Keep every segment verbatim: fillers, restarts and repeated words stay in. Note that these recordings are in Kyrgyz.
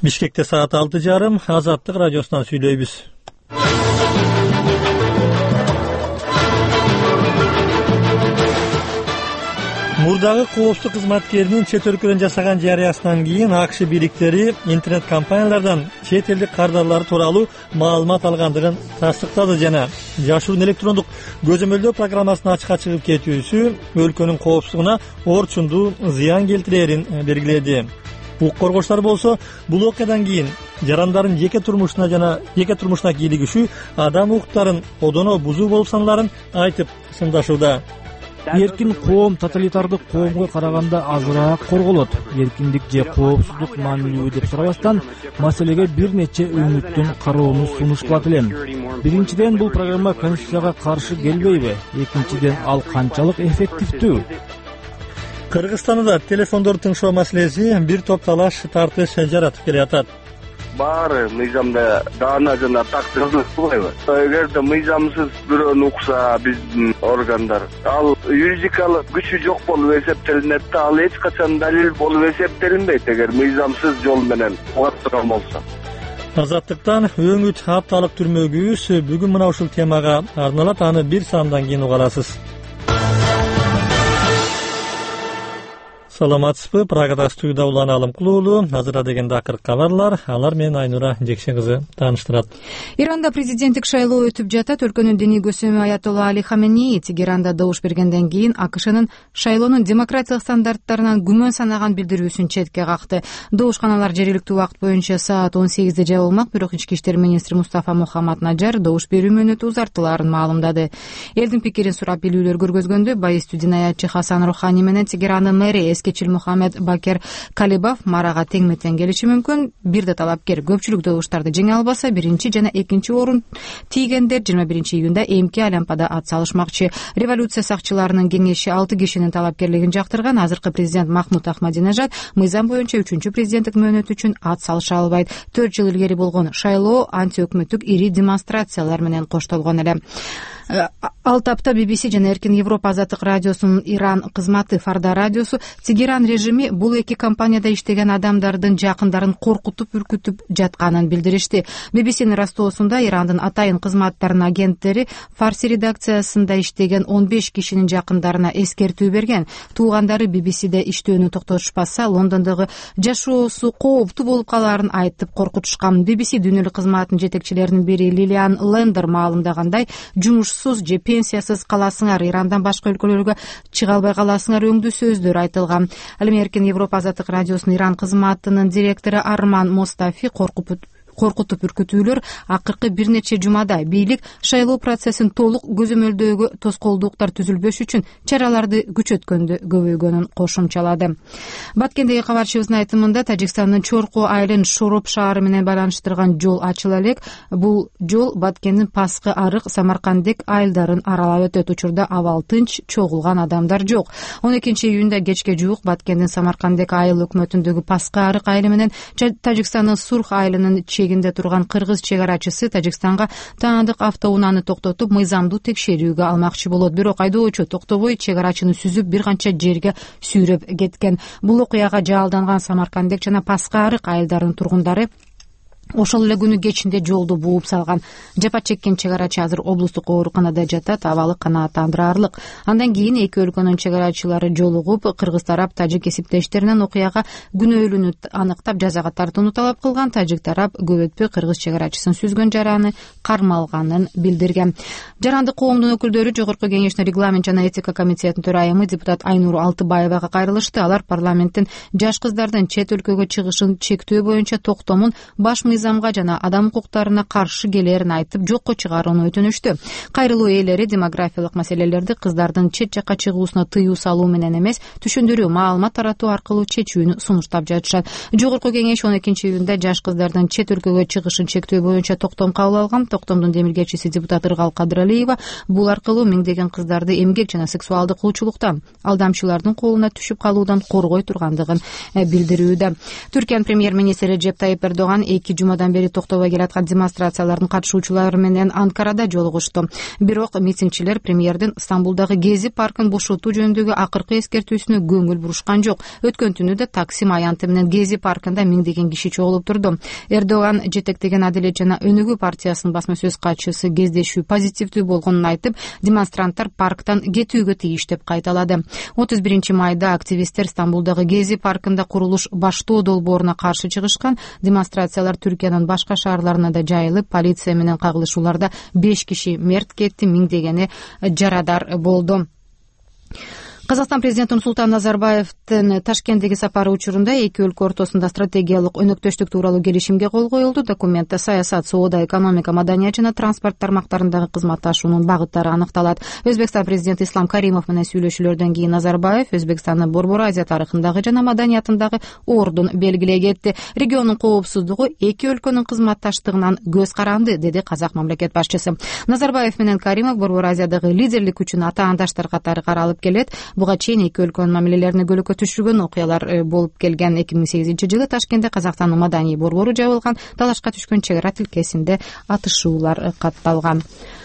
Бишкекте саат алты жарым, Азаттык радиосунан сүйлөйбүз. Мурдагы коопсуздук кызматкеринин чет өлкөдөн жасаган жарыясынан кийин АКШ бийликтери интернет компаниялардан чет элдик кардарлары тууралуу маалымат алгандыгын тастыктады жана жашуун электрондук көзөмөлдөө программасынын ачыкка чыгып кетүүсү өлкөнүн коопсуздугуна орчундуу зыян келтирерин белгиледи. Укук коргоочулар болсо бул окуядан кийин жарандардын жеке турмушуна жана жеке турмушуна кийлигишүү адам укуктарын одоно бузуу болуп саналарын айтып сындашууда. Эркин коом тоталитардык коомго караганда азыраак корголот. Эркиндик же коопсуздук маанилүү деп сурабастан маселеге бир нече өңүттүн кароону сунуш кылат элем. Биринчиден, бул программа конституцияга каршы келбейби? Экинчиден, ал канчалык эффективдүү? Кыргызстанда телефондорду тыңшоо маселеси бир топ талаш тартыш жаратып келатат. Баары мыйзамда даана жана так жазылбайбы? Эгерде мыйзамсыз бирөөнү укса биздин органдар, ал юридикалык күчү жок болуп эсептелинет да, ал эч качан далил болуп эсептелинбейт эгер мыйзамсыз жол менен угаттырган болсо. Азаттыктан өңүт апталык түрмөгүбүз бүгүн мына ушул темага арналат. Аны бир саамдан кийин угарасыз. Саламатсызбы? Прагада студияда Улан Алымкул уулу. Азыр деген дакыр кабарлар. Алар менен Айнура Жекшен кызы тааныштырат. Иранда президенттик шайлоо өтүп жатат. Өлкөнүн диний көсөмү Аятолла Али Хаменеи Тегеранда добуш бергенден кийин АКШнын шайлоонун демократиялык стандарттарынан күмөн санаган билдирүүсүн четке какты. Добушканалар жергиликтүү убакыт боюнча саат он сегизде жабылмак, бирок ички иштер министри Мустафа Мухаммад Наджар добуш берүү мөөнөтү узартылаарын маалымдады. Элдин пикирин сурап билүүлөр көргөзгөндө байыстуу динаятчы Хасан Рухани менен Тегерандын мэри Кечил Мухаммед Бакер Калибов марага тең-метең келиши мүмкүн. Бирде талапкер көпчүлүк добуштарды жеңе албаса, биринчи жана экинчи орун тийгендер жыйырма биринчи июнда эмки Олимпиада ат салышмакчы. Революция сакчыларынын кеңеши алты кишинин талапкерлигин жактырган. Азыркы президент Махмуд Ахмадинежад мыйзам боюнча үчүнчү президенттик мөөнөт үчүн ат салыша албайт. төрт жыл илгери болгон шайлоо антиөкмөттүк ири демонстрациялар менен коштолгон эле. Ал тапта би би си жана Эркин Европа азаттык радиосунун Иран кызматы Фарда радиосу Тегеран режими бул эки компанияда иштеген адамдардын жакындарын коркутуп үркүтүп жатканын билдиришти. би би синин растоосунда Ирандын атайын кызматтарынын агенттери Фарси редакциясында иштеген он беш кишинин жакындарына эскертүү берген. Туугандары би би сиде иштөөнү токтотушпаса, Лондондогу жашоосу кооптуу болуп калаарын айтып коркутушкан. би би си дүйнөлүк кызматтын жетекчилеринин бири Лилиан Лендер маалымдагандай, жумуш же пенсиясыз каласыңар, Ирандан башка өлкөлөргө чыга албай каласыңар өңдүү сөздөр айтылган. Ал эми Эркин Европа азаттык радиосунун Иран кызматынын директору Арман Мостафи коркутуп коркутуп үркүтүүлөр акыркы бир нече жумада бийлик шайлоо процессин толук көзөмөлдөөгө тоскоолдуктар түзүлбөш үчүн чараларды күчөткөндө көбөйгөнүн кошумчалады. Баткендеги кабарчыбыздын айтымында Тажикстандын Чорку айылын Шороп шаары менен байланыштырган жол ачыла элек. Бул жол Баткендин Паскы арык Самаркандек айылдарын аралап өтөт. Учурда абал тынч, чогулган адамдар жок. он экинчи июнда кечке жуук Баткендин Самаркандек айыл өкмөтүндөгү Паскы арык айылы менен Тажикстандын Сурх айылынын чегинде турган кыргыз чек арачысы Тажикстанга таандык автоунааны токтотуп мыйзамдуу текшерүүгө алмакчы болот. Бирок айдоочу токтобой чек арачыны сүзүп бир канча жерге сүйрөп кеткен. Бул окуяга жаалданган Самаркандек жана Паскы арык айылдарынын тургундары ошол эле күнү кечинде жолду бууп салган. Жапа чеккен чек арачы азыр облустук ооруканада жатат, абалы канааттандыраарлык. Андан кийин эки өлкөнүн чек арачылары жолугуп, кыргыз тарап тажик эсептештеринен окуяга күнөөлүүнү аныктап жазага тартууну талап кылган. Тажик тарап көп өтпөй кыргыз чек арачысын сүзгөн жараны кармалганын билдирген. Жарандык коомдун өкүлдөрү Жогорку кеңештин регламент жана этика комитетинин төрайымы депутат Айнур Алтыбаевага кайрылышты. Алар парламенттин жаш кыздардын чет өлкөгө чыгышын чектөө боюнча токтомун баш мыйзамга жана адам укуктарына каршы келерин айтып, жокко чыгарууну өтүнүштү. Кайрылуу ээлери демографиялык маселелерди кыздардын чет жакка чыгуусуна тыюу салуу менен эмес, түшүндүрүү, маалымат таратуу аркылуу чечүүнү сунуштап жатышат. Жогорку кеңеш он экинчи июнда жаш кыздардын чет өлкөгө чыгышын чектөө боюнча токтом кабыл алган. Токтомдун демилгечиси депутат Ыргал Кадыралиева бул аркылуу миңдеген кыздарды эмгек жана сексуалдык кылуучулуктан, алдамчылардын колуна түшүп калуудан коргой тургандыгын билдирүүдө. Түркиянын премьер-министри Режеп Тайип Эрдоган эки жумадан бери токтобой келаткан демонстрациялардын катышуучулары менен Анкарада жолугушту. Бирок митингчилер премьердин Стамбулдагы Гези паркын бошотуу жөнүндөгү акыркы эскертүүсүнө көңүл бурушкан жок. Өткөн түнү Таксим аянты менен Гези паркында миңдеген киши чогулуп турду. Эрдоган жетектеген Адилет жана Өнүгүү партиясынын басма сөз катчысы кездешүү позитивдүү болгонун айтып, демонстранттар парктан кетүүгө тийиш деп кайталады. отуз биринчи майда активисттер Стамбулдагы Гези паркында курулуш баштоо долбооруна каршы чыгышкан. Демонстрациялар Түркиянын башка шаарларына да жайылып, полиция менен кагылышууларда беш киши мерт кетти, миңдегени жарадар болду. Казакстан президенти Нурсултан Назарбаевдин Ташкенттеги сапары учурунда эки өлкө ортосунда стратегиялык өнөктөштүк тууралуу келишимге кол коюлду. Документте саясат, соода, экономика, маданият жана транспорт тармактарындагы кызматташуунун багыттары аныкталат. Өзбекстан президенти Ислам Каримов менен сүйлөшүүлөрдөн кийин Назарбаев Өзбекстандын Борбор Азия тарыхындагы жана маданиятындагы ордун белгилей кетти. Региондун коопсуздугу эки өлкөнүн кызматташтыгынан көз каранды, деди казак мамлекет башчысы. Назарбаев менен Каримов Борбор Азиядагы лидерлик үчүн атаандаштар катары каралып келет. Буга чейин эки өлкөнүн мамилелерине көлөкө түшүргөн окуялар болуп келген. эки миң сегизинчи жылы Ташкентте Казакстандын маданий борбору жабылган, талашка түшкөн чек ара тилкесинде атышуулар катталган.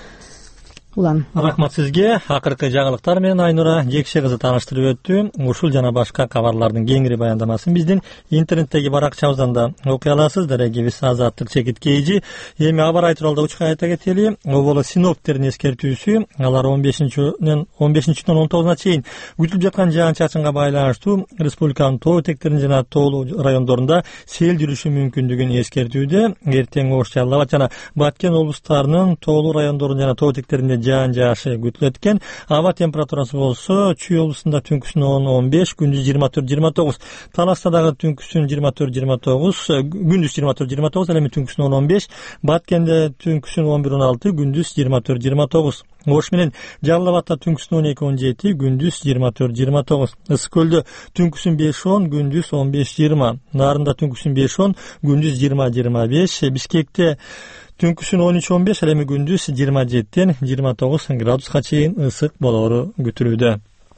Улан. Рахмат сизге. Акыркы жаңылыктар менен Айнура Жекше кызы тааныштырып өттү. Ушул жана башка кабарлардын кеңири баяндамасын биздин интернеттеги баракчабыздан да окуй аласыз. Дарегибиз Азаттык Чекит Кейжи. Эми аба ырайы тууралуу учка айта кетели. Оболо синоптиктердин эскертүүсү, алар он бешинчиден он тогузуна чейин күтүлүп жаткан жаан-чачынга байланыштуу республиканын тоо этектеринин жана тоолуу райондорунда сел жүрүшү мүмкүндүгүн эскертүүдө. Эртең Ош, Жалал Абад жана Баткен облустарынын тоолуу райондорунун жана тоо этектеринде жаан жаашы күтүлөт экен. Аба температурасы болсо Чүй облусунда түнкүсүн он он беш, күндүз жыйырма төрт жыйырма тогуз, Таласта дагы түнкүсүн жыйырма төрт жыйырма тогуз, күндүз жыйырма төрт жыйырма тогуз, эми түнкүсүн он он беш, Баткенде түнкүсүн он бир он алты, күндүз жыйырма төрт жыйырма тогуз. Ош менен Жалал Абадта түнкүсүн он эки он жети, күндүз жыйырма төрт жыйырма тогуз. Ысык көлдө түнкүсүн беш он, күндүз он беш жыйырма. Нарында түнкүсүн беш он, күндүз жыйырма жыйырма беш. Бишкекте түнкүсүн он үч он беш, эми күндүз жыйырма жетиден жыйырма тогуз градуска чейин ысык болоору күтүлүүдө.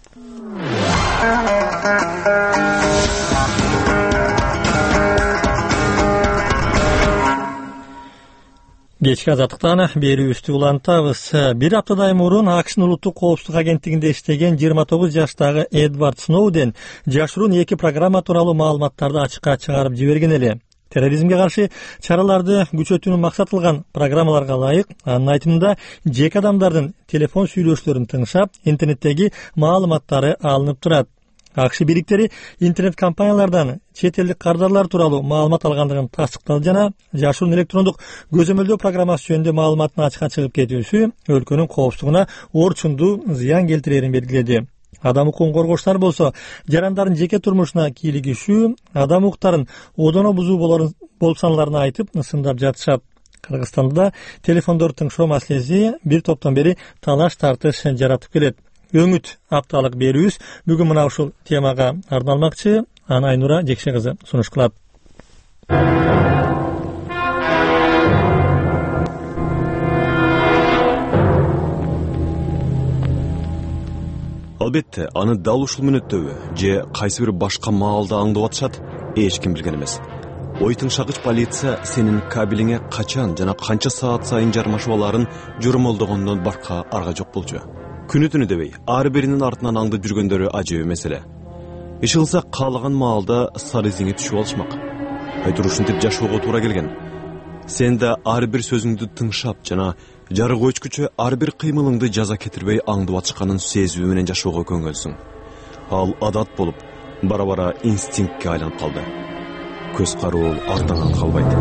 Кечки азаттыктан берүүбүздү улантабыз. Бир аптадай мурун АКШнын улуттук коопсуздук агенттигинде иштеген жыйырма тогуз жаштагы Эдвард Сноуден жашыруун эки программа тууралуу маалыматтарды ачыкка чыгарып жиберген эле. Терроризмге каршы чараларды күчөтүүнүн максат кылган программаларга ылайык, анын айтымында жеке адамдардын телефон сүйлөшүүлөрүн тыңшап, интернеттеги маалыматтары алынып турат. АКШ бириктери интернет компаниялардан чет элдик кардарлар тууралуу маалымат алгандыгын тастыктады жана жашыруун электрондук көзөмөлдөө программасы жөнүндө маалыматтын ачыкка чыгып кетүүсү өлкөнүн коопсуздугуна орчундуу зыян келтирерин белгиледи. Адам укугун коргоочулар болсо жарандардын жеке турмушуна кийлигишүү, адам укуктарын одоно бузуу болуп саналарын айтып, ысымдап жатышат. Кыргызстанда телефондорду тыңшоо маселеси бир топтон бери талаш тартыш жаратып келет. Өңүт апталык берүүбүз бүгүн мына ушул темага арналмакчы. Аны Айнура Жекше кызы сунуш кылат. Албетте, аны дал ушул мүнөттөбү же кайсы бир башка маалда аңдып атышат, эч ким билген эмес. Ой тыңшагыч полиция сенин кабелиңе качан жана канча саат сайын жармашып аларын жормолдогондон барка арга жок болчу. Күнү түнү дебей, ар биринин артынан аңдып жүргөндөрү ажыбы маселе. Иш кылса каалаган маалда сары изиңе түшүп алышмак. Айтыр ушинтип жашоого туура келген. Сен да ар бир сөзүңдү тыңшап жана жарык өчкүчө ар бир кыймылыңды жаза кетирбей аңдып атышканын сезүү менен жашоого көңүлсүң. Ал адат болуп, бара-бара инстинктке айланып калды. Көз кароо артынан калбайт.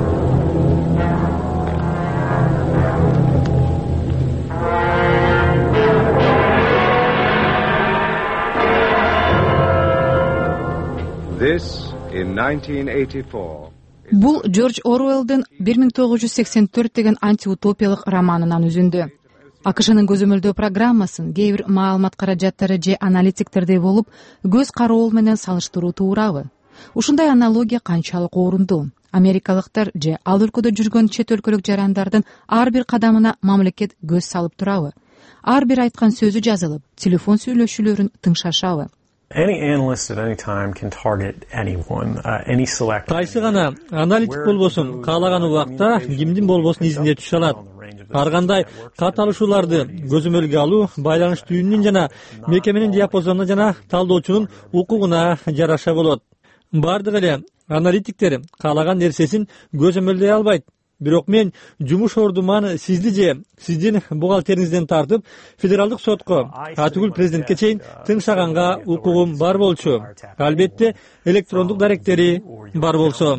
This in nineteen eighty-four. Бул Джордж Оруэллдин бир миң тогуз жүз сексен төрт деген антиутопиялык романынан үзүндү. АКШнын көзөмөлдөө программасын кээ бир маалымат каражаттары же аналитиктердей болуп, көз кароол менен салыштыруу туурабы? Ушундай аналогия канчалык орунду? Америкалыктар же ал өлкөдө жүргөн чет өлкөлүк жарандардын ар бир кадамына мамлекет көз салып турабы? Ар бир айткан сөзү жазылып, телефон сүйлөшүүлөрүн тыңшашабы? Any analyst at any time can target anyone, uh, any select. Кайсы гана аналитик болбосун, каалаган убакта кимдин болбосун изине түшө алат. Ар кандай каталышууларды көзөмөлгө алуу байланыш түйүнүнүн жана мекеменин диапазонуна жана талдоочунун укугуна жараша болот. Бардык эле аналитиктер каалаган нерсесин көзөмөлдөй албайт. Бирок мен жумуш ордуман сизди же сиздин бухгалтериңизден тартып федералдык сотко, атүгүл президентке чейин тыңшаганга укугум бар болчу. Албетте электрондук даректери бар болсо.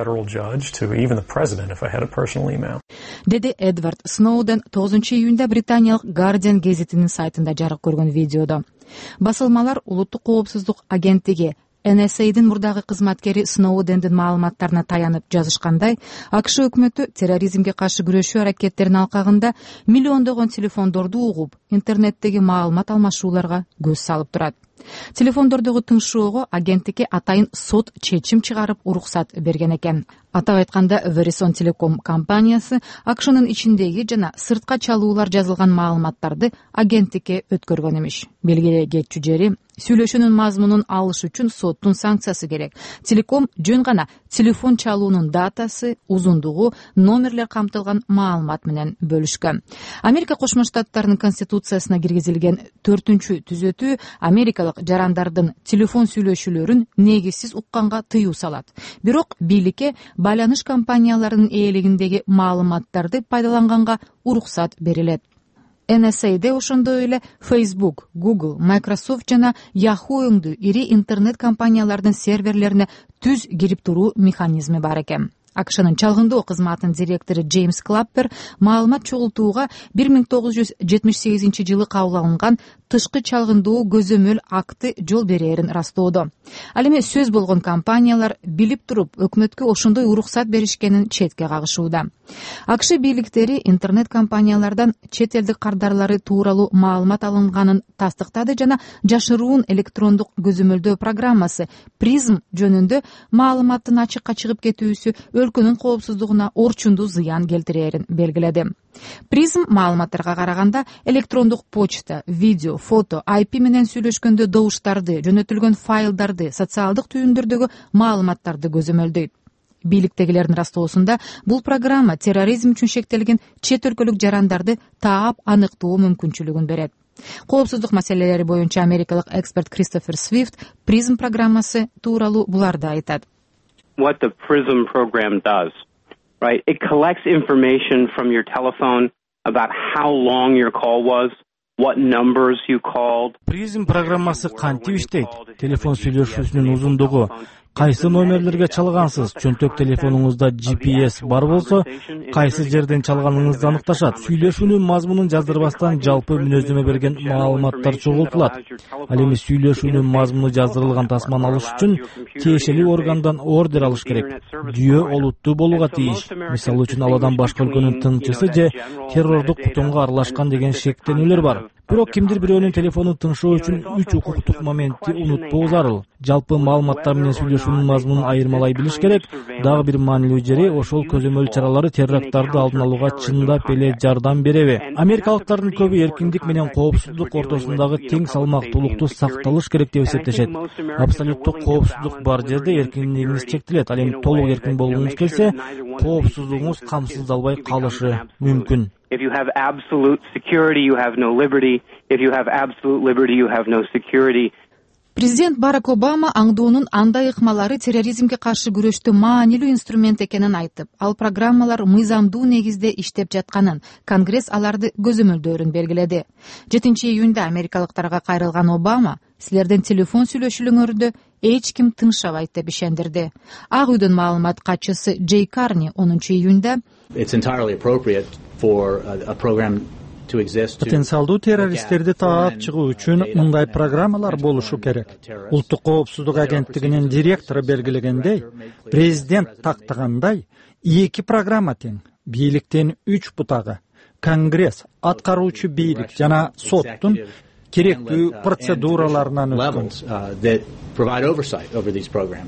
Деди Эдвард Сноуден тогузунчу июнда британиялык Guardian гезитинин сайтында жарык көргөн видеодо. Басылмалар улуттук коопсуздук агенттиги эн эс эйдин мурдагы кызматкери Сноудендин маалыматтарына таянып жазышкандай, АКШ өкмөтү терроризмге каршы күрөшүү аракеттеринин алкагында миллиондогон телефондорду угуп, интернеттеги маалымат алмашууларга көз салып турат. Телефондордогу тыңшоого агенттикке атайын сот чечим чыгарып уруксат берген экен. Атап айтканда, Verizon Telecom компаниясы АКШнын ичиндеги жана сыртка чалуулар жазылган маалыматтарды агенттикке өткөргөн эмиш. Белгиле кетчү жери, сүйлөшүүнүн мазмунун алыш үчүн соттун санкциясы керек. Телеком жөн гана телефон чалуунун датасы, узундугу, номерлер камтылган маалымат менен бөлүшкөн. Америка Кошмо Штаттарынын конституциясына киргизилген төртүнчү түзөтүү америкалык жарандардын телефон сүйлөшүүлөрүн негизсиз укканга тыюу салат. Бирок бийликке байланыш компанияларынын ээлигиндеги маалыматтарды пайдаланганга уруксат берилет. эн эс эйде ошондой эле Facebook, Google, Microsoft жана Yahoo өңдүү ири интернет компаниялардын серверлерине түз кирип туруу механизми бар экен. АКШнын чалгындоо кызматынын директору Джеймс Клаппер маалымат чогултууга бир миң тогуз жүз жетимиш сегизинчи жылы кабыл алынган тышкы чалгындоо көзөмөл акты жол берээрин растоодо. Ал эми сөз болгон компаниялар билип туруп өкмөткө ошондой уруксат беришкенин четке кагышууда. АКШ бийликтери интернет компаниялардан чет элдик кардарлары тууралуу маалымат алынганын тастыктады жана жашыруун электрондук көзөмөлдөө программасы Prism жөнүндө маалыматтын ачыкка чыгып кетүүсү өлкөнүн коопсуздугуна орчундуу зыян келтирээрин белгиледи. Prism маалыматтарга караганда электрондук почта, видео, фото, ай пи менен сүйлөшкөндө добуштарды, жөнөтүлгөн файлдарды, социалдык түйүндөрдөгү маалыматтарды көзөмөлдөйт. Бийликтегилердин растоосунда бул программа терроризм үчүн шектелген чет өлкөлүк жарандарды таап аныктоо мүмкүнчүлүгүн берет. Коопсуздук маселелери боюнча америкалык эксперт Кристофер Свифт Prism программасы тууралуу буларды айтат. What the Prism program does, right? It collects information from your telephone about how long your call was, what numbers you called. Prism программасы кантип иштейт? Телефон сүйлөшүүсүнүн узундугу, кайсы номерлерге чалгансыз, чөнтөк телефонуңузда джи пи эс бар болсо, кайсы жерден чалганыңызды аныкташат. Сүйлөшүүнүн мазмунун жаздырбастан жалпы мүнөздөмө берген маалыматтар чогултулат. Ал эми сүйлөшүүнүн мазмуну жаздырылган тасманы алыш үчүн тиешелүү органдан ордер алыш керек. Жүйө олуттуу болууга тийиш. Мисалы үчүн ал адам башка өлкөнүн тыңчысы же террордук кутумга аралашкан деген шектенүүлөр бар. Бирок кимдир бирөөнүн телефонун тыңшоо үчүн үч укуктук моментти унутпоо зарыл. Жалпы маалыматтар менен сүйлөшүүнүн мазмунун айырмалай билиш керек. Дагы бир маанилүү жери, ошол көзөмөл чаралары террорттарды алдын алууга чындап эле жардам береби? Америкалыктардын көбү эркиндик менен коопсуздук ортосундагы тең салмактуулукту сакталыш керек деп эсептешет. Абсолюттук коопсуздук бар жерде эркиндигиңиз чектелет. Ал эми толук эркин болгуңуз келсе, коопсуздугуңуз камсыздалбай калышы мүмкүн. If you have absolute security, you have no liberty. If you have absolute liberty, you have no security. Президент Барак Обама аңдуунун андай ыкмалары терроризмге каршы күрөштө маанилүү инструмент экенин айтып, ал программалар мыйзамдуу негизде иштеп жатканын, Конгресс аларды көзөмөлдөөрүн белгиледи. жетинчи июнда америкалыктарга кайрылган Обама силердин телефон сүйлөшүүлөрүндө эч ким тыңшабайт деп ишендирди. Ак үйдүн маалымат катчысы Джей Карни онунчу июнда It's entirely appropriate for a program to exist. Потенциалдуу террористтерди таап чыгуу үчүн мындай программалар болушу керек. Улуттук коопсуздук агенттигинин директору белгилегендей, президент тактагандай эки программа тең. Бийликтин үч бутагы, Конгресс, аткаруучу бийлик жана соттун керектүү процедураларынан өткөн.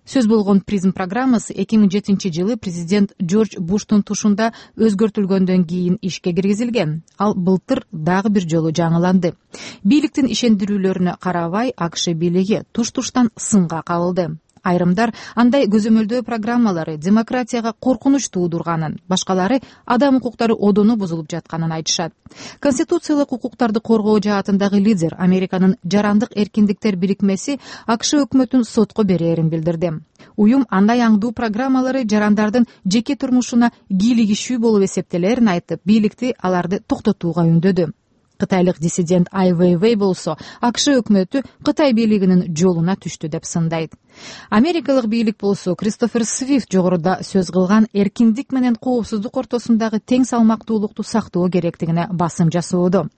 Сөз болгон призм программасы эки миң жетинчи жылы президент Джордж Буштун тушунда өзгөртүлгөндөн кийин ишке киргизилген. Ал былтыр дагы бир жолу жаңыланды. Бийликтин ишендирүүлөрүнө карабай АКШ бийлиги туш-туштан сынга кабылды. Айрымдар андай көзөмөлдөө программалары демократияга коркунуч туудурганын, башкалары адам укуктары одону бузулуп жатканын айтышат. Конституциялык укуктарды коргоо жаатындагы лидер Американын жарандык эркиндиктер бирикмеси АКШ өкмөтүн сотко берээрин билдирди. Уюм андай аңдуу программалары жарандардын жеке турмушуна кийлигишүү болуп эсептелерин айтып, бийликти аларды токтотууга үндөдү. Кытайлык диссидент Ай Вейвей болсо АКШ өкмөтү Кытай бийлигинин жолуна түштү деп сындайт. Америкалык бийлик болсо Кристофер Свифт жогоруда сөз кылган эркиндик менен коопсуздук ортосундагы тең салмактуулукту сактоо керектигине басым жасоодо.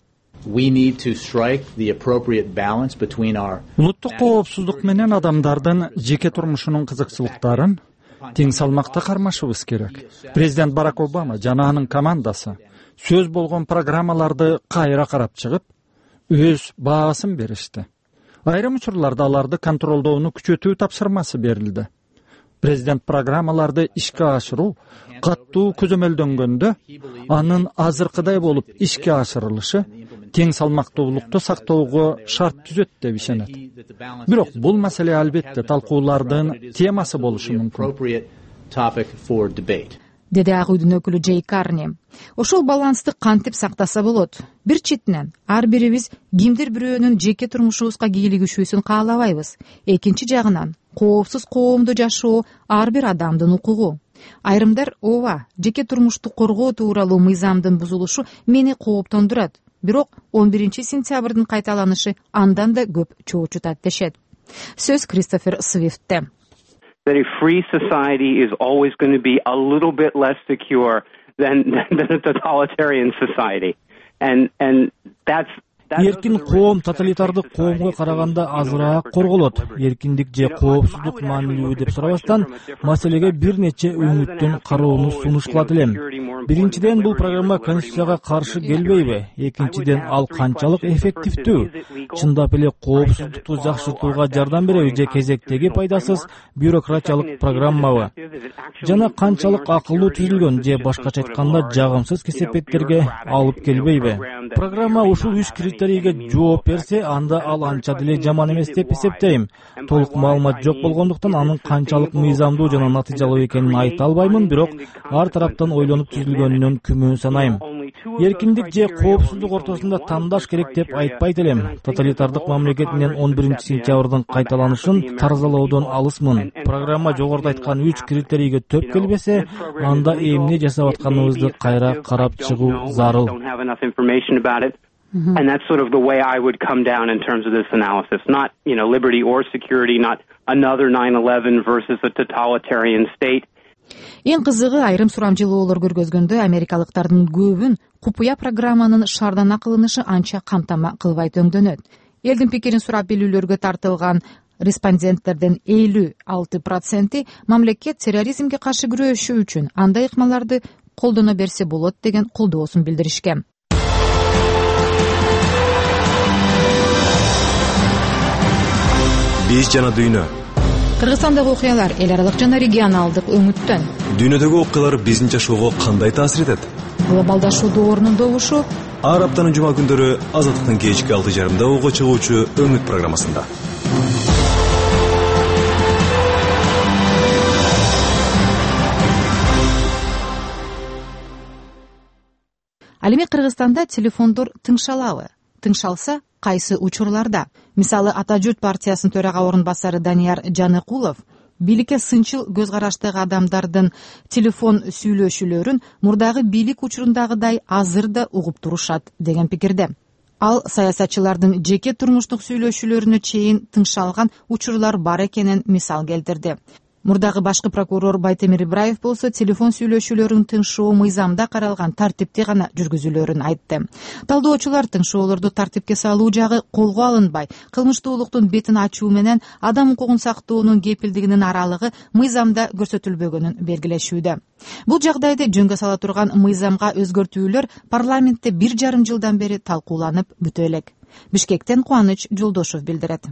Улуттук коопсуздук менен адамдардын жеке турмушунун кызыкчылыктарын тең салмакта кармашыбыз керек. Президент Барак Обама жана анын командасы сөз болгон программаларды кайра карап чыгып, өз баасын беришти. Айрым учурларда аларды контролдоону күчөтүү тапшырмасы берилди. Президент программаларды ишке ашыруу каттуу көзөмөлдөнгөндө, анын азыркыдай болуп ишке ашырылышы тең салмактуулукту сактоого шарт түзөт деп ишенет. Бирок бул маселе албетте талкуулардын темасы болушу мүмкүн. Деди Ак үйдүн өкүлү Джей Карни. Ошол балансты кантип сактаса болот? Бир четинен, ар бирибиз кимдир бирөөнүн жеке турмушубузга кийлигишүүсүн каалабайбыз. Экинчи жагынан, коопсуз коомдо жашоо ар бир адамдын укугу. Айрымдар ооба, жеке турмушту коргоо тууралуу мыйзамдын бузулушу мени кооптондурат. Бирок он биринчи сентябрдын кайталанышы андан да көп чоочутат дешет. Сөз Кристофер Свифтте. That a free society is always going to be a little bit less secure than, than a totalitarian society. And, and that's Эркин коом тоталитардык коомго караганда азыраак корголот. Эркиндик же коопсуздук маанилүү деп сурабастан, маселеге бир нече өңүттөн кароону сунуш кылат элем. Биринчиден, бул программа Конституцияга каршы келбейби? Экинчиден, ал канчалык эффективдүү? Чындап эле коопсуздукту жакшыртууга жардам береби же кезектеги пайдасыз бюрократиялык программабы? Жана канчалык акылдуу түзүлгөн же башкача айтканда жагымсыз кесепеттерге алып келбейби? Программа ушул үч критерийге жооп берсе, анда ал анча деле жаман эмес деп эсептейм. Толук маалымат жок болгондуктан анын канчалык мыйзамдуу жана натыйжалуу экенин айта албаймын, бирок ар тараптан ойлонуп түзүлгөнүнөн күмөн санайм. Эркиндик же коопсуздук ортосунда тандаш керек деп айтпайт элем. Тоталитардык мамлекет менен он биринчи сентябрдын кайталанышын тарзалоодон алысмын. Программа жогоруда айткан үч критерийге төп келбесе, анда эмне жасап атканыбызды кайра карап чыгуу зарыл. Mm-hmm. And that's sort of the way I would come down in terms of this analysis. Not, you know, liberty or security, not another nine eleven versus a totalitarian state. Эң кызыгы, айрым сурамжылоолор көргөзгөндө америкалыктардын көбүн купуя программанын шаардан кылынышы анча камтама кылбайт өңдөнөт. Элдин пикирин сурап билүүлөргө тартылган респонденттердин элүү алты проценти мамлекет терроризмге каршы күрөшүү үчүн андай ыкмаларды колдоно берсе болот деген колдоосун билдиришкен. Биз жана дүйнө. Кыргызстандагы окуялар эл аралык жана регионалдык өңүттөн. Дүйнөдөгү окуялар биздин жашоого кандай таасир этет? Глобалдашуу доорунун добушу ар аптанын жума күндөрү Азаттыктын кечки алты жарымда ого чыгуучу өңүт программасында. Ал эми Кыргызстанда телефондор тыңшалабы? Тыңшалса, кайсы учурларда? Мисалы, Ата журт партиясынын төрага орун басары Данияр Жаныкулов бийликке сынчыл көз караштагы адамдардын телефон сүйлөшүүлөрүн мурдагы бийлик учурундагыдай азыр да угуп турушат деген пикирде. Ал саясатчылардын жеке турмуштук сүйлөшүүлөрүнө чейин тыңшалган учурлар бар экенин мисал келтирди. Мурдагы башкы прокурор Байтемир Ибраев болсо телефон сүйлөшүүлөрүн тыңшоо мыйзамда каралган тартипте гана жүргүзүлөрүн айтты. Талдоочулар тыңшоолорду тартипке салуу жагы колго алынбай, кылмыштуулуктун бетин ачуу менен адам укугун сактоонун кепилдигинин аралыгы мыйзамда көрсөтүлбөгөнүн белгилешүүдө. Бул жагдайды жөнгө сала турган мыйзамга өзгөртүүлөр парламентте бир жарым жылдан бери талкууланып бүтө элек. Бишкектен Кубаныч Жолдошов билдирет.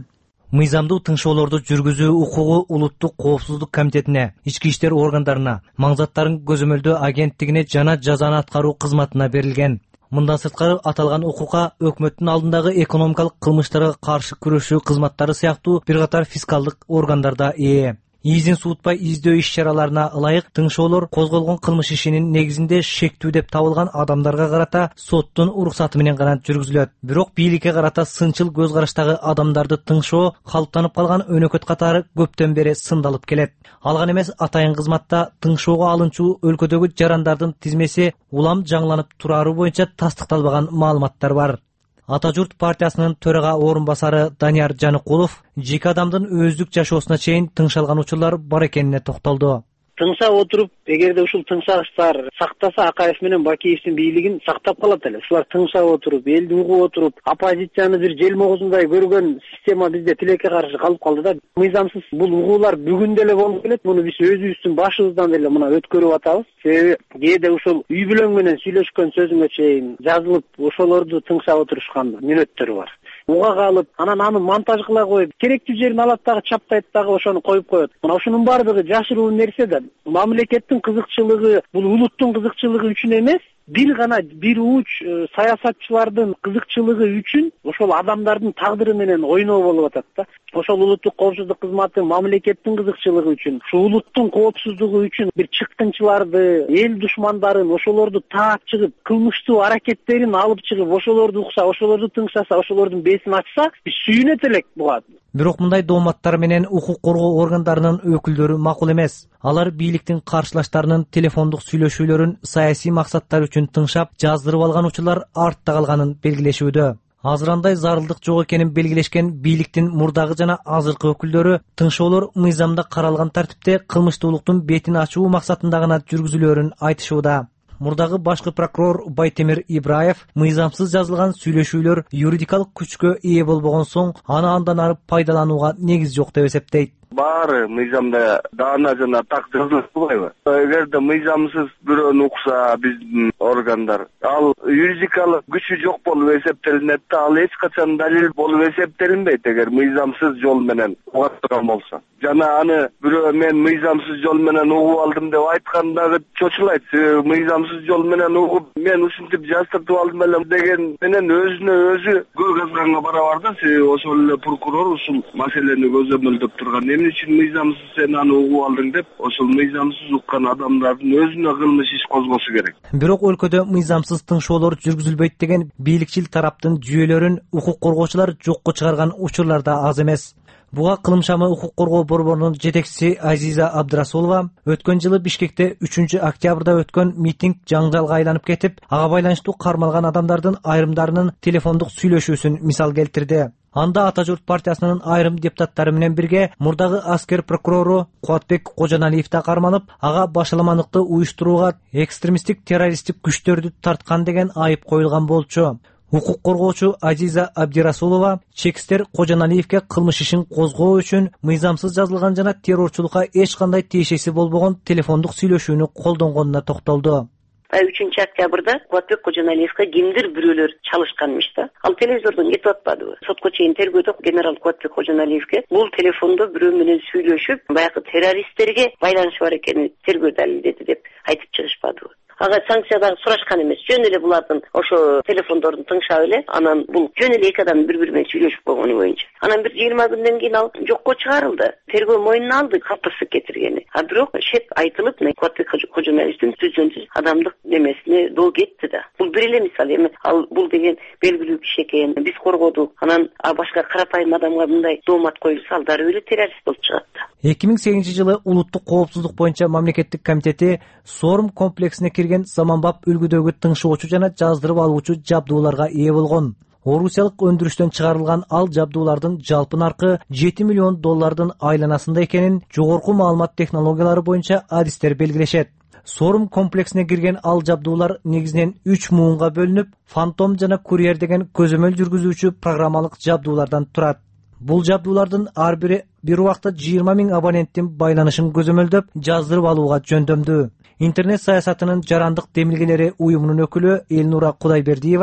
мыйзамдуу тыңшоолорду жүргүзүү укугу Улуттук коопсуздук комитетине, ички иштер органдарына, маңзаттарын көзөмөлдөө агенттигине жана жазаны аткаруу кызматына берилген. Мындан сырткары аталган укукка өкмөттүн алдындагы экономикалык кылмыштарга каршы күрөшүү кызматтары сыяктуу бир катар фискалдык органдар да ээ. Изин суутпай издөө иш-чараларына ылайык тыңшоолор козголгон кылмыш ишинин негизинде шектүү деп табылган адамдарга карата соттун уруксаты менен гана жүргүзүлөт. Бирок бийликке карата сынчыл көз караштагы адамдарды тыңшоо калыптанып калган өнөкөт катары көптөн бери сындалып келет. Ал гана эмес, атайын кызматта тыңшоого алынчу өлкөдөгү жарандардын тизмеси улам жаңыланып турары боюнча тастыкталбаган маалыматтар бар. Ата журт партиясынын төрага орун басары Данияр Жаныкулов жеке адамдын өздүк жашоосуна чейин тыңшалган учурлар бар экенине токтолду. Тыңсап отуруп, эгерде ушул тыңшагычтар сактаса, Акаев менен Бакиевдин бийлигин сактап калат эле. Ушулар тыңшап отуруп, элди угуп отуруп, оппозицияны бир жел могузундай көргөн система бизде тилекке каршы калып калды да. Мыйзамсыз бул угуулар бүгүн деле болуп келет. Муну биз өзүбүздүн башыбыздан деле мына өткөрүп атабыз. Себеби кээде ушул үй бүлөң менен сүйлөшкөн сөзүңө чейин жазылып, ошолорду тыңшап отурушкан мүнөттөр бар. Уга калып, анан аны монтаж кыла коюп, керектүү жерин алат дагы чаптайт дагы ошону коюп коет. Мына ушунун баардыгы жашыруу нерсе да. Мамлекеттин кызыкчылыгы, бул улуттун кызыкчылыгы үчүн эмес, бир гана бир уч саясатчылардын кызыкчылыгы үчүн ошол адамдардын тагдыры менен ойноо болуп атат да. Ошол улуттук коопсуздук кызматы мамлекеттин кызыкчылыгы үчүн, ушу улуттун коопсуздугу үчүн бир чыккынчыларды, эл душмандарын, ошолорду таап чыгып, кылмыштуу аракеттерин алып чыгып, ошолорду укса, ошолорду тыңшаса, ошолордун бесин ачса, биз сүйүнөт элек буга. Бирок мындай дооматтар менен укук коргоо органдарынын өкүлдөрү макул эмес. Алар бийликтин каршылаштарынын телефондук сүйлөшүүлөрүн саясий максаттар үчүн тыңшап, жаздырып алган учурлар артта калганын белгилешүүдө. Азыр андай зарылдык жок экенин белгилешкен бийликтин мурдагы жана азыркы өкүлдөрү тыңшоолор мыйзамда каралган тартипте кылмыштуулуктун бетин ачуу максатында гана жүргүзүлөөрүн айтышууда. Мурдагы башкы прокурор Байтемир Ибраев мыйзамсыз жазылган сүйлөшүүлөр юридикалык күчкө ээ болбогон соң аны андан ары пайдаланууга негиз жок деп эсептейт. Баары мыйзамда даана жана так жазылбайбы? Эгерде мыйзамсыз бирөөнү укса биздин органдар, ал юридикалык күчү жок болуп эсептелинет да, ал эч качан далил болуп эсептелинбейт эгер мыйзамсыз жол менен уга турган болсо. Жана аны бирөө мен мыйзамсыз жол менен угуп алдым деп айткандагы чочулайт. Мыйзамсыз жол менен угуп, мен ушинтип жаздыртып алдым эле деген менен өзүнө өзү көз азганга барабар да. Ошол эле прокурор ушул маселени көзөмөлдөп турган. Эмне үчүн мыйзамсыз сен аны угуп алдың деп, ошол мыйзамсыз уккан адамдардын өзүнө кылмыш иш козгосу керек. Бирок өлкөдө мыйзамсыз тыңшоолор жүргүзүлбөйт деген бийликчил тараптын жүйөлөрүн укук коргоочулар жокко чыгарган учурлар да аз эмес. Буга кылымшамы укук коргоо борборунун жетекчиси Азиза Абдрасулова өткөн жылы Бишкекте үчүнчү октябрда өткөн митинг жаңжалга айланып кетип, ага байланыштуу кармалган адамдардын айрымдарынын телефондук сүйлөшүүсүн мисал келтирди. Анда Ата журт партиясынын айрым депутаттары менен бирге мурдагы аскер прокурору Кубатбек Кожоналиев да кармалып, ага башаламандыкты уюштурууга экстремисттик террористтик күчтөрдү тарткан деген айып коюлган болчу. Укук коргоочу Азиза Абдрасулова чекистер Кожоналиевке кылмыш ишин козгоо үчүн мыйзамсыз жазылган жана террорчулукка эч кандай тиешеси болбогон телефондук сүйлөшүүнү колдонгонуна токтолду. үчүнчү октябрда Кубатбек Кожоналиевке кимдир бирөөлөр чалышканмыш да. Ал телевизордон кетип атпадыбы? Сотко чейин тергөөдө генерал Кубатбек Кожоналиевке бул телефондо бирөө менен сүйлөшүп, баягы террористтерге байланышы бар экенин тергөө далилдеди деп айтып чыгышпадыбы? Ага санкция дагы сурашкан эмес. Жөн эле булардын ошо телефондорун тыңшап эле, анан бул жөн эле эки адам бири-бири менен сүйлөшүп койгону боюнча. Анан бир жыйырма күндөн кийин ал жокко чыгарылды. Тергөө мойнуна алды калтырсык кетиргени. А бирок шек айтылып, Кубатбек Кожоналиевдин түзөнсүз адамдык немесине доо кетти да. Бул бир эле мисал эми. Ал бул деген белгилүү киши экен. Биз коргодук. Анан башка карапайым адамга мындай доомат коюлса, ал дары эле террорист болуп чыгат да. эки миң сегизинчи жылы Улуттук коопсуздук боюнча мамлекеттик комитети Сорм комплексине кирген заманбап үлгүдөгү тыңшоочу жана жаздырып алуучу жабдууларга ээ болгон. Орусиялык өндүрүштөн чыгарылган ал жабдуулардын жалпы наркы жети миллион доллардын айланасында экенин жогорку маалымат технологиялары боюнча адистер белгилешет. Сорм комплексине кирген ал жабдуулар негизинен үч муунга бөлүнүп, Фантом жана Курьер деген көзөмөл жүргүзүүчү программалык жабдуулардан турат. Бул жабдуулардын ар бири бир убакта жыйырма миң абоненттин байланышын көзөмөлдөп, жаздырып алууга жөндөмдүү. Интернет саясатынын жарандык демилгелери уюмунун өкүлү Элнура Кудайбердиева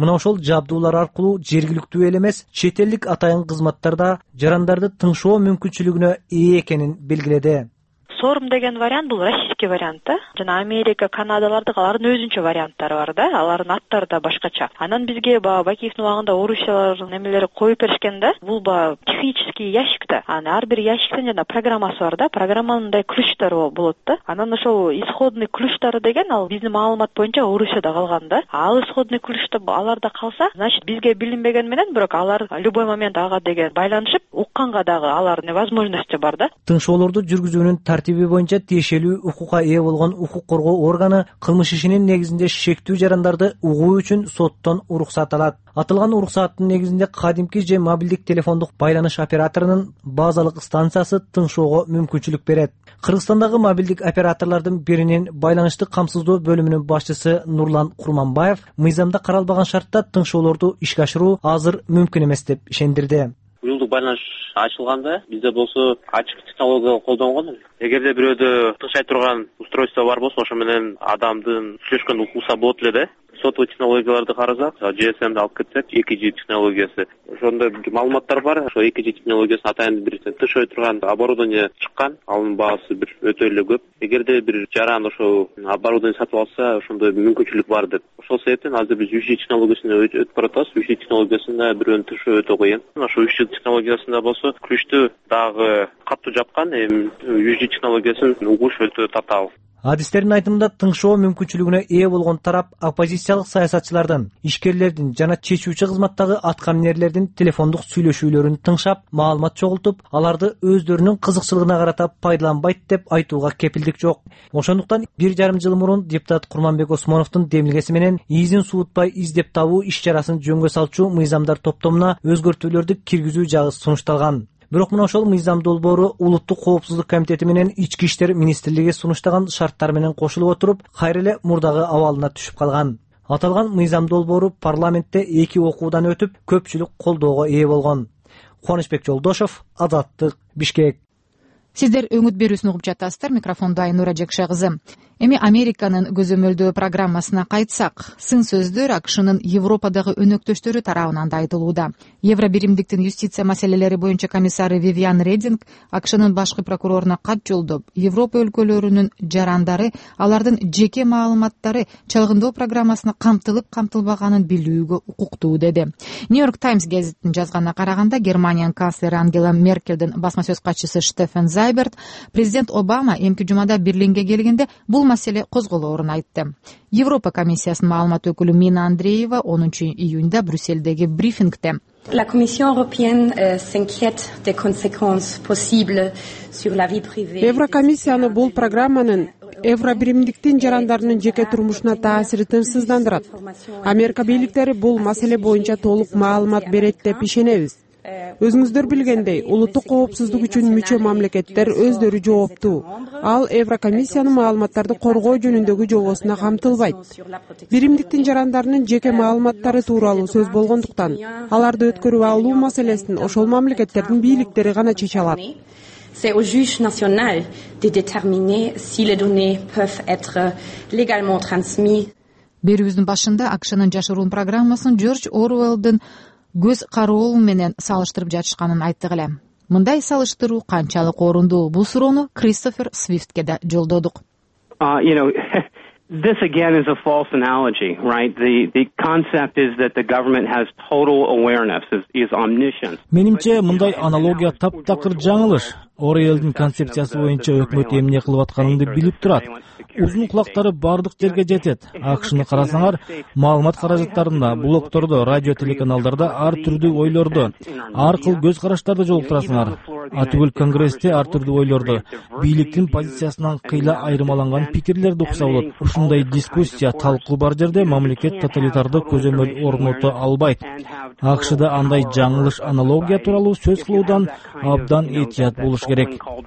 Мына ошол жабдуулар аркылуу жергиликтүү эле эмес, чет элдик атайын кызматтарда жарандарды тыңшоо мүмкүнчүлүгүнө ээ экенин белгиледи. Сорум деген вариант бул российский вариант да. Жана Америка, Канадалардын алардын өзүнчө варианттары бар да. Алардын аттары да башкача. Анан бизге баягы Бакиевдин убагында орусиялардын немелери коюп беришкен да. Бул баягы технический ящик да. Анан ар бир ящиктин жана программасы бар да. Программанын мындай ключтары болот да. Анан ошол исходный ключтары деген ал биздин маалымат боюнча Орусияда калган да. Ал исходный ключта аларда калса, значит бизге билинбеген менен, бирок алар любой момент ага деген байланышып, укканга дагы алардын возможности бар да. Тыңшоолорду жүргүзүүнүн тартиби боюнча тиешелүү укукка ээ болгон укук коргоо органы кылмыш ишинин негизинде шектүү жарандарды угуу үчүн соттон уруксат алат. Атылган уруксаттын негизинде кадимки же мобилдик телефондук байланыш операторунун базалык станциясы тыңшоого мүмкүнчүлүк берет. Кыргызстандагы мобилдик операторлордун биринин байланыштык камсыздоо бөлүмүнүн башчысы Нурлан Курманбаев мыйзамда каралбаган шартта тыңшоолорду ишке ашыруу азыр мүмкүн эмес деп ишендирди. Уюлдук байланыш ачылганда бизде болсо ачык технология колдонгон. Эгерде бирөөдө тыңшай турган устройство бар болсо, ошо менен адамдын сүйлөшкөнүн укса болот эле да. Сотовый технологияларды карасак, джи эс эмди алып кетсек, эки джи технологиясы. Ошондо маалыматтар бар. Ошо эки джи технологиясын атайын бир тышой турган оборудование чыккан. Анын баасы бир өтө эле көп. Эгерде бир жаран ошо оборудование сатып алса, ошондой мүмкүнчүлүк бар деп. Ошол себептен азыр биз үч джи технологиясына өтүп баратабыз. үч джи технологиясында бирөөнүн тышой өтө кыйын. Ошо үч джи технологиясында болсо ключтү дагы катуу жапкан, эми үч джи технологиясын угуш өтө татаал. Адистердин айтымында тыңшоо мүмкүнчүлүгүнө ээ болгон тарап оппозициялык саясатчылардын, ишкерлердин жана чечүүчү кызматтагы аткаминерлердин телефондук сүйлөшүүлөрүн тыңшап, маалымат чогултуп, аларды өздөрүнүн кызыкчылыгына карата пайдаланбайт деп айтууга кепилдик жок. Ошондуктан бир жарым жыл мурун депутат Курманбек Осмоновдун демилгеси менен изин суутпай издеп табуу иш чарасын жөнгө салчу мыйзамдар топтомуна өзгөртүүлөрдү киргизүү жагы сунушталган. Бирок мына ошол мыйзам долбоору Улуттук коопсуздук комитети менен Ички иштер министрлиги сунуштаган шарттар менен кошулуп отуруп, кайра эле мурдагы абалына түшүп калган. Аталган мыйзам долбоору парламентте эки окуудан өтүп, көпчүлүк колдоого ээ болгон. Кубанычбек Жолдошов, Азаттык, Бишкек. Сиздер өңүт берүүсүн угуп жатасыздар. Микрофондо Айнура Жекше кызы. Эми Американын көзөмөлдөө программасына кайтсак, сын сөздөр АКШнын Европадагы өнөктөштөрү тарабынан да айтылууда. Евро биримдиктин юстиция маселелери боюнча комиссары Вивиан Рединг АКШнын башкы прокуроруна кат жолдоп, Европа өлкөлөрүнүн жарандары, алардын жеке маалыматтары чалгындоо программасына камтылып камтылбаганын билүүгө укуктуу деди. Нью-Йорк Таймс гезитинин жазганына караганда, Германиянын канцлери Ангела Меркелдин басма сөз катчысы Штефен Зайберт президент Обама эмки жумада Берлинге келгенде бул маселе козголоорун айтты. Европа комиссиясынын маалымат өкүлү Мина Андреева онунчу июнда Брюссельдеги брифингде La Commission européenne euh, s'inquiète des conséquences possibles sur la vie privée. Еврокомиссияны бул программанын Евро биримдиктин жарандарынын жеке турмушуна таасири тынчсыздандырат. Америка бийликтери бул маселе боюнча толук маалымат берет деп ишенебиз. Өзүңүздөр билгендей, улуттук коопсуздук үчүн мүчө мамлекеттер өздөрү жооптуу. Ал Еврокомиссиянын маалыматтарды коргоо жөнүндөгү жобосуна камтылбайт. Биримдиктин жарандарынын жеке маалыматтары тууралуу сөз болгондуктан, аларды өткөрүп алуу маселесин ошол мамлекеттердин бийликтери гана чече алат. C'est au juge national de déterminer si les données peuvent être légalement transmises. Берүүбүздүн башында АКШнын жашыруун программасын Джордж Оруэллдын көз кароол менен салыштырып жатышканын айттык эле. Мындай салыштыруу канчалык орундуу? Бул суроону Кристофер Свифтке да жолдодук. Uh, you know, this again is a false analogy, right? The the concept is that the government has total awareness, is, is omniscience. Менимче мындай аналогия таптакыр жаңылыш. Оруэллдин концепциясы боюнча өкмөт эмне кылып атканыңды билип турат. Узун кулактары бардык жерге жетет. АКШны карасаңар, маалымат каражаттарында, блогтордо, радио телеканалдарда ар түрдүү ойлорду, ар кыл көз караштарды жолуктурасыңар. А түгүл Конгрессте ар түрдүү ойлорду, бийликтин позициясынан кыйла айырмаланган пикирлерди укса болот. Ушундай дискуссия, талкуу бар жерде мамлекет тоталитарды көзөмөл орното албайт. АКШда андай жаңылыш аналогия тууралуу сөз кылуудан абдан этият болуш керек.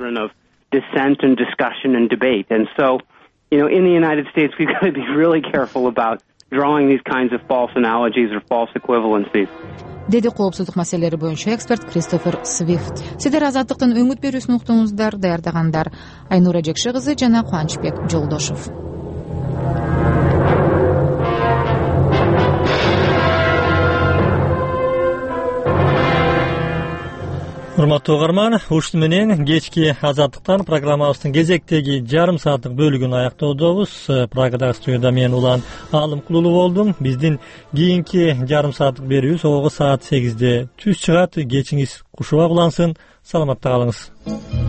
Dissent and discussion and debate. And so, you know, in the United States, we've got to be really careful about drawing these kinds of false analogies or false equivalencies. Деди коопсуздук маселелери боюнча эксперт Кристофер Свифт. Сиздер Азаттыктын өңүт берүүсүн уктуңуздар, даярдагандар Айнура Жекше кызы жана Кубанычбек Жолдошов. Урматтуу угарман, ушуну менен кечки Азаттыктан программабыздын кезектеги жарым сааттык бөлүгүн аяктоодобуз. Прагадагы студияда мен Улан Алымкулуу болдум. Биздин кийинки жарым сааттык берүүбүз ого саат сегизде түз чыгат. Кечиңиз кушуба улансын. Саламатта калыңыз.